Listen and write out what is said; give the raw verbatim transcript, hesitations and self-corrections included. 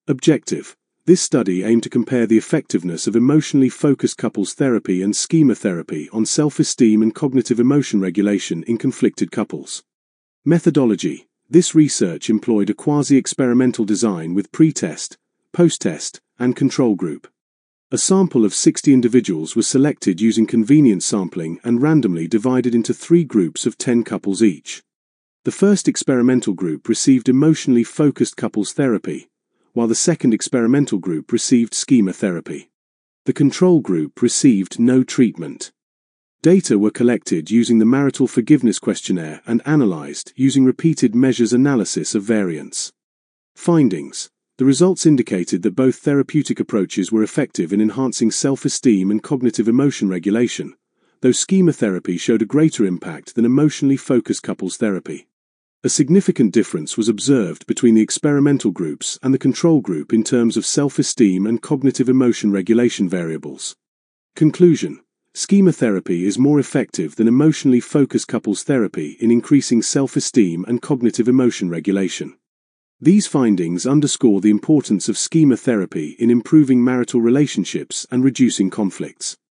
Objective. This study aimed to compare the effectiveness of emotionally focused couples therapy and schema therapy on self-esteem and cognitive emotion regulation in conflicted couples. Methodology. This research employed a quasi-experimental design with pre-test, post-test, and control group. A sample of sixty individuals was selected using convenience sampling and randomly divided into three groups of ten couples each. The first experimental group received emotionally focused couples therapy, while the second experimental group received schema therapy. The control group received no treatment. Data were collected using the marital forgiveness questionnaire and analyzed using repeated measures analysis of variance. Findings. The results indicated that both therapeutic approaches were effective in enhancing self-esteem and cognitive emotion regulation, though schema therapy showed a greater impact than emotionally focused couples therapy. A significant difference was observed between the experimental groups and the control group in terms of self-esteem and cognitive emotion regulation variables. Conclusion. Schema therapy is more effective than emotionally focused couples therapy in increasing self-esteem and cognitive emotion regulation. These findings underscore the importance of schema therapy in improving marital relationships and reducing conflicts.